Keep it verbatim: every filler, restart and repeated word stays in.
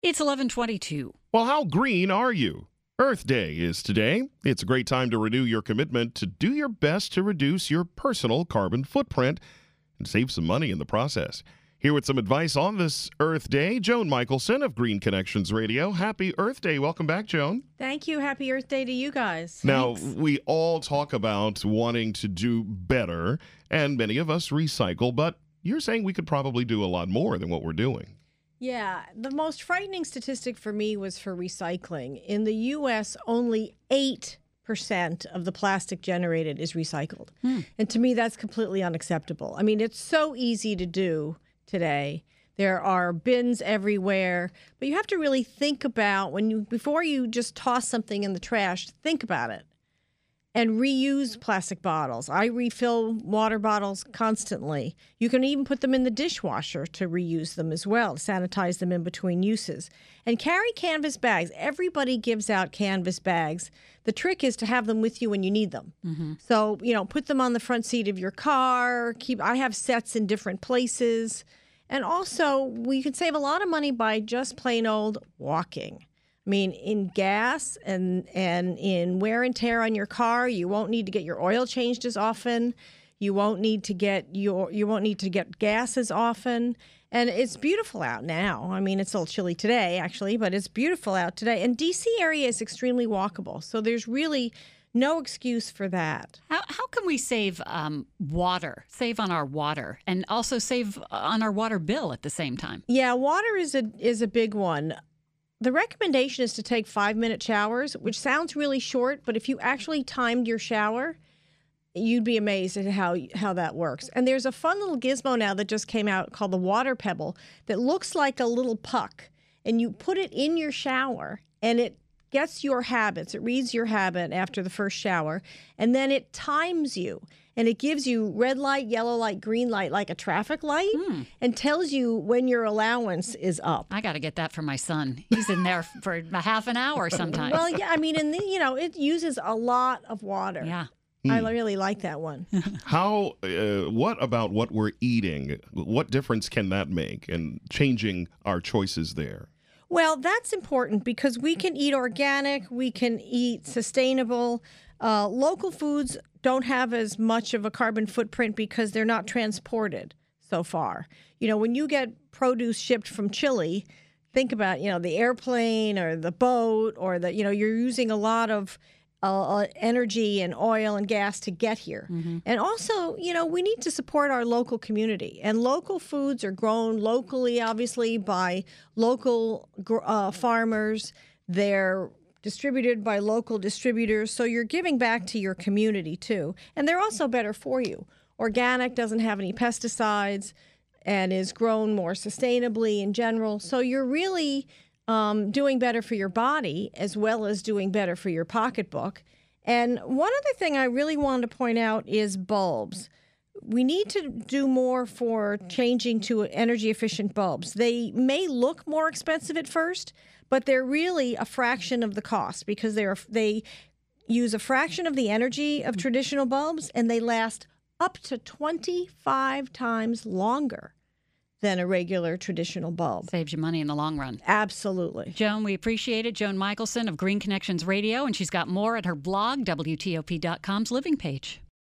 It's eleven twenty-two. Well, how green are you? Earth Day is today. It's a great time to renew your commitment to do your best to reduce your personal carbon footprint and save some money in the process. Here with some advice on this Earth Day, Joan Michelson of Green Connections Radio. Happy Earth Day. Welcome back, Joan. Thank you. Happy Earth Day to you guys. Now, Thanks. we all talk about wanting to do better, and many of us recycle, but you're saying we could probably do a lot more than what we're doing. Yeah, the most frightening statistic for me was for recycling. In the U S, only eight percent of the plastic generated is recycled. Hmm. And to me, that's completely unacceptable. I mean, it's so easy to do today. There are bins everywhere, but you have to really think about when you, before you just toss something in the trash, think about it. And reuse plastic bottles. I refill water bottles constantly. You can even put them in the dishwasher to reuse them as well, sanitize them in between uses. And carry canvas bags. Everybody gives out canvas bags. The trick is to have them with you when you need them. Mm-hmm. So, you know, put them on the front seat of your car. Keep. I have sets in different places. And also, we can save a lot of money by just plain old walking. I mean, in gas and and in wear and tear on your car, you won't need to get your oil changed as often. You won't need to get your you won't need to get gas as often. And it's beautiful out now. I mean, it's a little chilly today, actually, but it's beautiful out today. And D C area is extremely walkable, so there's really no excuse for that. How how can we save um, water, save on our water, and also save on our water bill at the same time? Yeah, water is a is a big one. The recommendation is to take five-minute showers, which sounds really short, but if you actually timed your shower, you'd be amazed at how how that works. And there's a fun little gizmo now that just came out called the Water Pebble that looks like a little puck, and you put it in your shower, and it gets your habits. It reads your habit after the first shower, and then it times you. And it gives you red light, yellow light, green light, like a traffic light, mm. and tells you when your allowance is up. I got to get that for my son. He's in there for a half an hour sometimes. Well, yeah, I mean, and the, you know, it uses a lot of water. Yeah. Mm. I really like that one. How, uh, what about what we're eating? What difference can that make in changing our choices there? Well, that's important because we can eat organic, we can eat sustainable. Uh, local foods don't have as much of a carbon footprint because they're not transported so far. You know, when you get produce shipped from Chile, think about, you know, the airplane or the boat or the, you know, you're using a lot of uh, energy and oil and gas to get here. Mm-hmm. And also, you know, we need to support our local community. And local foods are grown locally, obviously, by local uh, farmers. They're distributed by local distributors, so you're giving back to your community too. And they're also better for you. Organic doesn't have any pesticides and is grown more sustainably in general. So you're really um, doing better for your body as well as doing better for your pocketbook. And one other thing I really wanted to point out is bulbs. We need to do more for changing to energy-efficient bulbs. They may look more expensive at first, but they're really a fraction of the cost because they're they use a fraction of the energy of traditional bulbs, and they last up to twenty-five times longer than a regular traditional bulb. Saves you money in the long run. Absolutely. Joan, we appreciate it. Joan Michelson of Green Connections Radio, and she's got more at her blog, W T O P dot com's Living page.